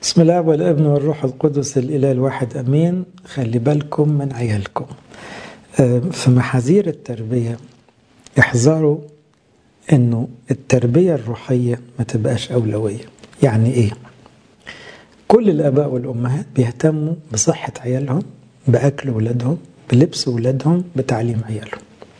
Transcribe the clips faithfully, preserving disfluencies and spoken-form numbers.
بسم الله والابن والروح القدس الإله الواحد أمين. خلي بالكم من عيالكم. في محاذير التربية احذروا انه التربية الروحية ما تبقاش أولوية. يعني ايه؟ كل الآباء والأمهات بيهتموا بصحة عيالهم، بأكل ولادهم، بلبس ولادهم، بتعليم عيالهم،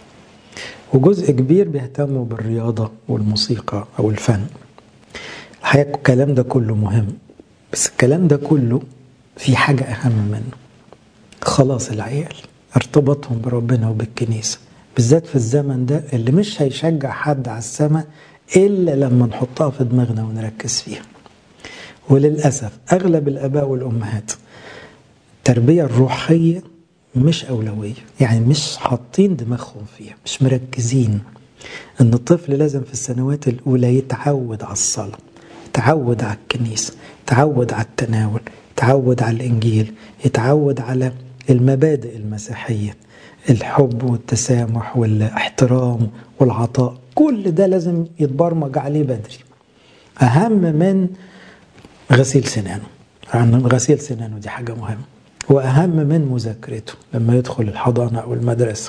وجزء كبير بيهتموا بالرياضة والموسيقى أو الفن. الحقيقة الكلام ده كله مهم، بس الكلام ده كله في حاجة أهم منه: خلاص العيال، ارتباطهم بربنا وبالكنيسة، بالذات في الزمن ده اللي مش هيشجع حد على السماء إلا لما نحطها في دماغنا ونركز فيها. وللأسف أغلب الآباء والأمهات التربية الروحية مش أولوية، يعني مش حاطين دماغهم فيها، مش مركزين إن الطفل لازم في السنوات الأولى يتعود على الصلاة، يتعود على الكنيسة، يتعود على التناول، يتعود على الإنجيل، يتعود على المبادئ المسيحية، الحب والتسامح والاحترام والعطاء. كل ده لازم يتبرمج عليه بدري، أهم من غسيل سنانه. يعني غسيل سنانه دي حاجة مهمة، وأهم من مذاكرته لما يدخل الحضانة أو المدرسة.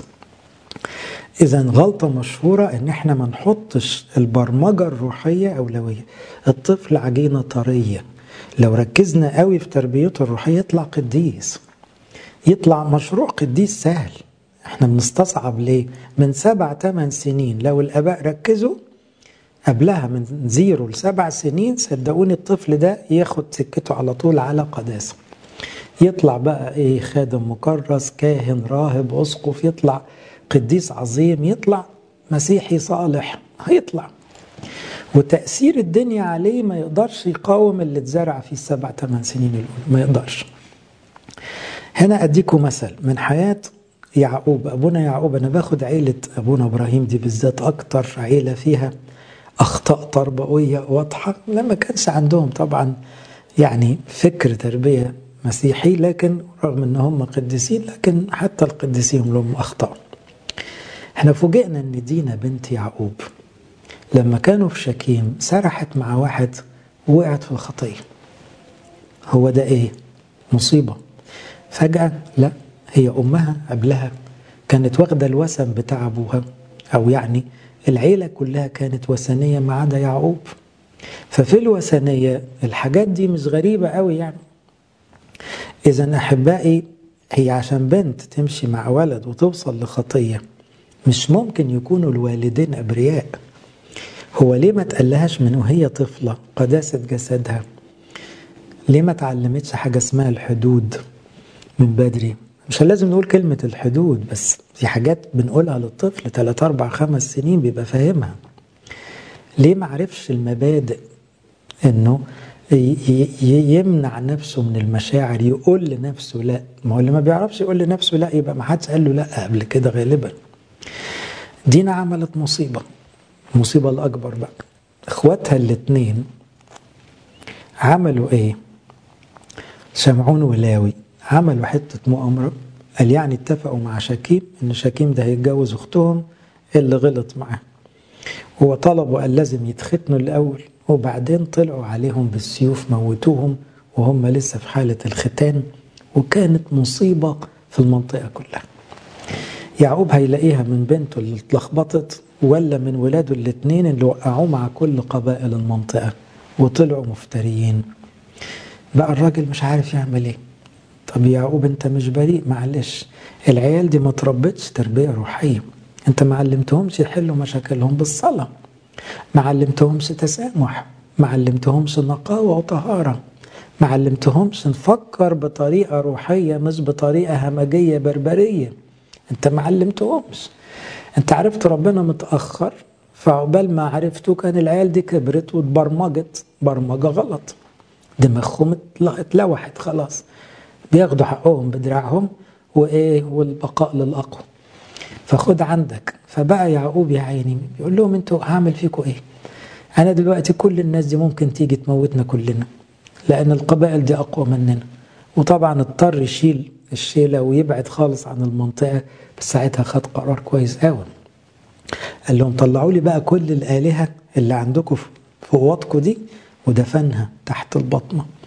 إذا غلطة مشهورة إن احنا ما نحطش البرمجة الروحية أولوية. الطفل عجينة طرية، لو ركزنا قوي في تربيته الروحية يطلع قديس، يطلع مشروع قديس سهل. احنا بنستصعب ليه؟ من سبع تمن سنين لو الآباء ركزوا قبلها من زيرو لسبع سنين، صدقوني الطفل ده ياخد سكته على طول على قداسة. يطلع بقى ايه؟ خادم مكرس، كاهن، راهب، اسقف، يطلع قديس عظيم، يطلع مسيحي صالح، هيطلع. وتأثير الدنيا عليه ما يقدرش يقاوم اللي اتزرع في السبع ثمان سنين الأولى، ما يقدرش. هنا أديكم مثل من حياة يعقوب، أبونا يعقوب. أنا باخد عيلة أبونا إبراهيم دي بالذات، أكتر عيلة فيها أخطاء تربوية واضحة، لما كانش عندهم طبعا يعني فكر تربية مسيحي، لكن رغم أن هم قديسين، لكن حتى القديسين لهم أخطاء. احنا فوجئنا أن دينا بنت يعقوب لما كانوا في شكيم سرحت مع واحد ووقعت في الخطية. هو ده ايه؟ مصيبة. فجأة لا، هي أمها قبلها كانت واخدة الوثن بتاع أبوها، أو يعني العيلة كلها كانت وثنية ما عدا يعقوب. ففي الوثنية الحاجات دي مش غريبة قوي يعني. إذا أحبائي، هي عشان بنت تمشي مع ولد وتوصل لخطية مش ممكن يكونوا الوالدين أبرياء. هو ليه ما تقلهاش من وهي طفلة قداسة جسدها؟ ليه ما تعلمتش حاجة اسمها الحدود من بدري؟ مش لازم نقول كلمة الحدود، بس في حاجات بنقولها للطفل ثلاث أربع خمس سنين بيبقى فاهمها. ليه ما عرفش المبادئ؟ إنه يمنع نفسه من المشاعر، يقول لنفسه لا. ما هو اللي ما بيعرفش يقول لنفسه لا يبقى ما حدش قال له لا قبل كده غالبا. دينا عملت مصيبة، المصيبة الأكبر بقى إخواتها الاثنين عملوا إيه؟ شمعون ولاوي عملوا حتة مؤامرة. قال يعني اتفقوا مع شكيم إن شكيم ده هيتجوز أختهم اللي غلط معاه، وطلبوا قال لازم يتختنوا الأول، وبعدين طلعوا عليهم بالسيوف موتوهم وهم لسه في حالة الختان. وكانت مصيبة في المنطقة كلها. يعقوب هيلاقيها من بنته اللي اتلخبطت، ولا من ولاده الاثنين اللي وقعوه مع كل قبائل المنطقة وطلعوا مفتريين. بقى الراجل مش عارف يعمل ايه. طب يعقوب انت مش بريء، معلش، العيال دي ما تربتش تربية روحية. انت ما علمتهمش يحلوا مشاكلهم بالصلاة، ما علمتهمش تسامح، ما علمتهمش نقاوة وطهارة، ما علمتهمش نفكر بطريقة روحية مش بطريقة همجية بربرية. انت ما علمتهمش. انت عرفت ربنا متأخر، فعقبال ما عرفته كان العيال دي كبرت واتبرمجت برمجة غلط، دماغهم اتلوحت خلاص، بياخدوا حقهم بدراعهم وايه، والبقاء للأقوى. فخد عندك. فبقى يعقوب يا عيني بيقول لهم انتوا هعمل فيكم ايه؟ انا دلوقتي كل الناس دي ممكن تيجي تموتنا كلنا، لان القبائل دي اقوى مننا. وطبعا اضطر يشيل الشيلة ويبعد خالص عن المنطقة، بس ساعتها خد قرار كويس قوي. قال لهم طلعوا لي بقى كل الآلهة اللي عندكم في اوضتكم دي ودفنها تحت البطنة.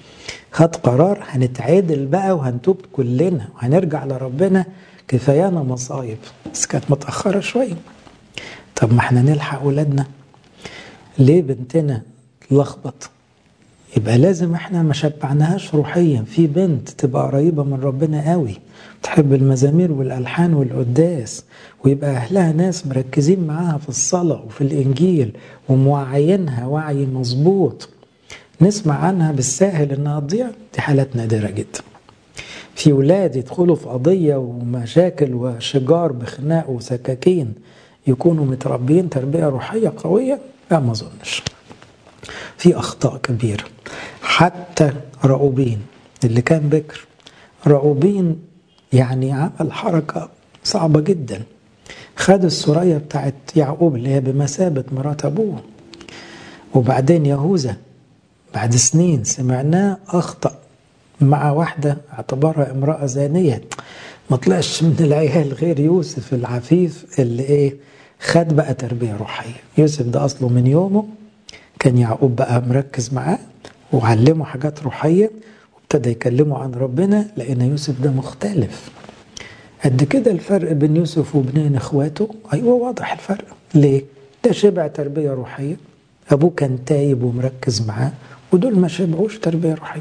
خد قرار هنتعادل بقى وهنتوب كلنا وهنرجع لربنا، كفايانا مصايب. بس كانت متأخرة شوية. طب ما احنا نلحق ولادنا، ليه بنتنا تلخبط؟ يبقى لازم احنا ما شبعناهاش روحيا. في بنت تبقى قريبة من ربنا قوي، تحب المزامير والألحان والقداس، ويبقى أهلها ناس مركزين معاها في الصلاة وفي الإنجيل وموعينها وعي مظبوط، نسمع عنها بالساهل انها تضيع. دي حالات نادرة جدا. في ولاد يدخلوا في قضية ومشاكل وشجار بخناق وسكاكين يكونوا متربيين تربية روحية قوية؟ لا، ما اظنش. في أخطاء كبيرة. حتى رأوبين اللي كان بكر، رأوبين يعني عمل حركة صعبة جدا. خد السرية بتاعت يعقوب اللي هي بمثابة مرات أبوه. وبعدين يهوذا بعد سنين سمعناه أخطأ مع واحدة اعتبرها امرأة زانية. ما طلعش من العيال غير يوسف العفيف اللي ايه خد بقى تربية روحية. يوسف ده أصله من يومه كان يعقوب بقى مركز معاه وعلمه حاجات روحية وابتدى يكلمه عن ربنا، لأن يوسف ده مختلف. قد كده الفرق بين يوسف وبين اخواته. أيوة واضح الفرق. ليه؟ ده شبع تربية روحية، أبوه كان تايب ومركز معاه، ودول ما شبعوش تربية روحية.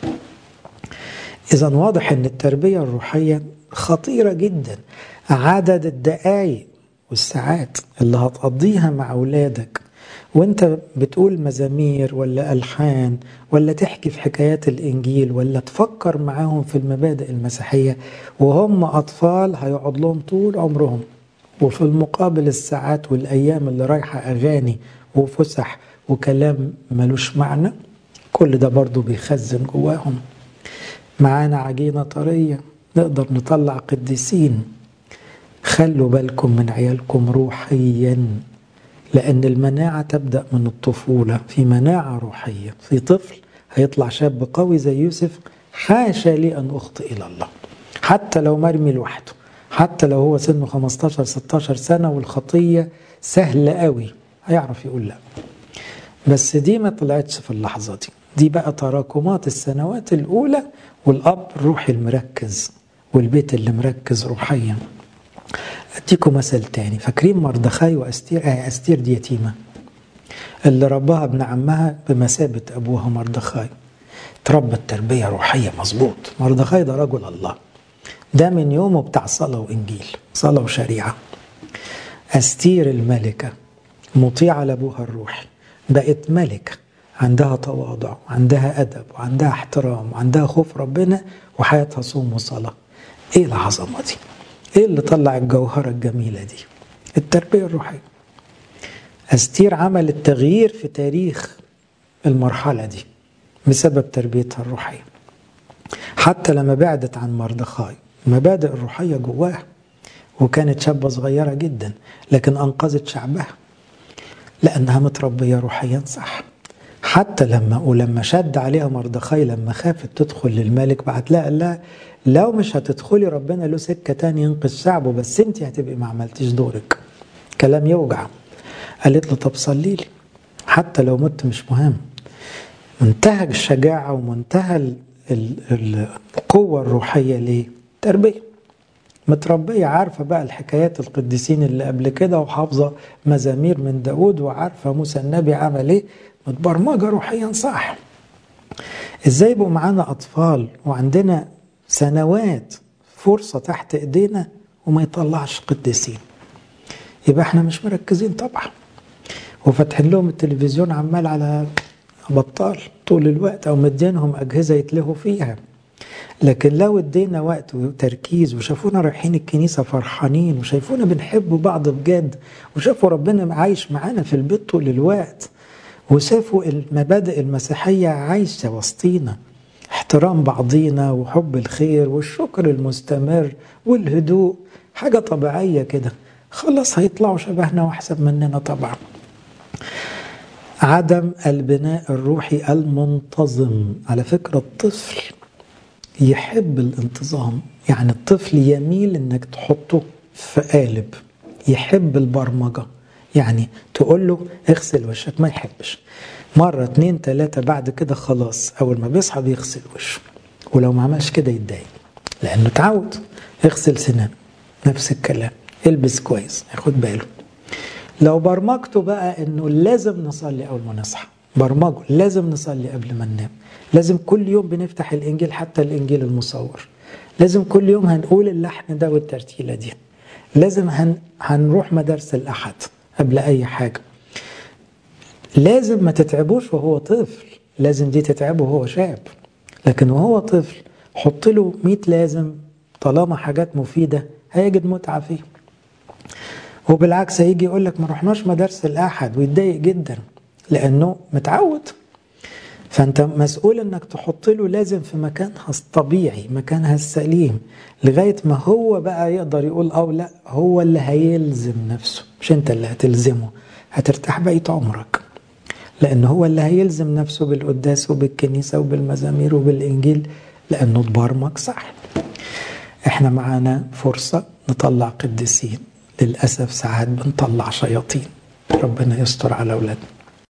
إذن واضح أن التربية الروحية خطيرة جدا. عدد الدقايق والساعات اللي هتقضيها مع أولادك وانت بتقول مزامير ولا ألحان ولا تحكي في حكايات الإنجيل ولا تفكر معاهم في المبادئ المسيحية وهم أطفال، هيقعد لهم طول عمرهم. وفي المقابل الساعات والأيام اللي رايحة أغاني وفسح وكلام ملوش معنى، كل ده برضو بيخزن جواهم. معانا عجينة طرية نقدر نطلع قديسين. خلوا بالكم من عيالكم روحيا، لأن المناعة تبدأ من الطفولة. في مناعة روحية في طفل هيطلع شاب قوي زي يوسف. حاشا لي أن أخطئ إلى الله، حتى لو مرمي لوحده، حتى لو هو سنه خمستاشر ستاشر سنة والخطية سهلة قوي، هيعرف يقول لا. بس دي ما طلعتش في اللحظة دي. دي بقى تراكمات السنوات الأولى، والأب الروحي المركز والبيت اللي مركز روحيا. أديكم مثل تاني. فاكرين مردخاي وأستير؟ آه أستير دي يتيمة اللي رباها ابن عمها بمثابة أبوها مردخاي. تربت تربية روحية مظبوط. مردخاي ده رجل الله، ده من يومه بتاع صلاة وإنجيل، صلاة وشريعة. أستير الملكة مطيعة لأبوها الروحي، بقت ملكة، عندها تواضع وعندها أدب وعندها احترام وعندها خوف ربنا وحياتها صوم وصلاة. إيه العظمة دي؟ إيه اللي طلع الجوهرة الجميلة دي؟ التربية الروحية. أستير عملت تغيير في تاريخ المرحلة دي بسبب تربيتها الروحية. حتى لما بعدت عن مردخاي المبادئ الروحية جواها، وكانت شابة صغيرة جدا، لكن أنقذت شعبها لأنها متربية روحيا صح. حتى لما ولما شد عليها مردخاي لما خافت تدخل للملك، بعت لها قال لها لو مش هتدخلي ربنا له سكة تاني ينقذ شعبه، بس انت هتبقي ما عملتيش دورك. كلام يوجع. قالت له طب صلي لي حتى لو مت مش مهم. منتهى الشجاعة ومنتهى القوة الروحية. ليه؟ تربية. متربية، عارفة بقى الحكايات القديسين اللي قبل كده، وحافظة مزامير من داود، وعارفة موسى النبي عمل ايه. متبرمجة روحيا صح. ازاي يبقوا معانا أطفال وعندنا سنوات فرصة تحت ايدينا وما يطلعش قديسين؟ يبقى احنا مش مركزين طبعا، وفتحين لهم التلفزيون عمال على بطال طول الوقت، او مدينهم اجهزة يتلهوا فيها. لكن لو ادينا وقت وتركيز وشافونا رايحين الكنيسة فرحانين وشايفونا بنحب بعض بجد وشافوا ربنا عايش معانا في البيت طول الوقت وشافوا المبادئ المسيحية عايشة وسطينا، احترام بعضينا وحب الخير والشكر المستمر والهدوء، حاجة طبيعية كده، خلاص هيطلعوا شبهنا واحسن مننا طبعا. عدم البناء الروحي المنتظم. على فكرة الطفل يحب الانتظام، يعني الطفل يميل انك تحطه في قالب، يحب البرمجة. يعني تقول له اغسل وشك ما يحبش، مرة اتنين تلاتة بعد كده خلاص أول ما بيصحى بيغسل وشه، ولو ما عملش كده يتضايق لأنه اتعود. اغسل سنان نفس الكلام، البس كويس ياخد باله. لو برمجته بقى انه لازم نصلي اول ما نصحى، برمجه لازم نصلي قبل ما ننام، لازم كل يوم بنفتح الانجيل حتى الانجيل المصور، لازم كل يوم هنقول اللحن ده والترتيلة دي، لازم هن... هنروح مدارس الأحد قبل أي حاجة، لازم ما تتعبوش وهو طفل، لازم دي تتعبه وهو شاب، لكن وهو طفل حط له مية لازم، طالما حاجات مفيدة هيجد متعة فيه. وبالعكس هيجي يقول لك ما رحناش مدارس الأحد ويتضايق جدا لأنه متعود. فأنت مسؤول أنك تحط له لازم في مكانها الطبيعي، مكانها السليم، لغاية ما هو بقى يقدر يقول أو لا، هو اللي هيلزم نفسه، مش أنت اللي هتلزمه. هترتاح بقية عمرك لأنه هو اللي هيلزم نفسه بالقداس وبالكنيسة وبالمزامير وبالإنجيل، لأنه اتبرمج صح. احنا معانا فرصة نطلع قديسين، للأسف ساعات بنطلع شياطين. ربنا يستر على أولادنا.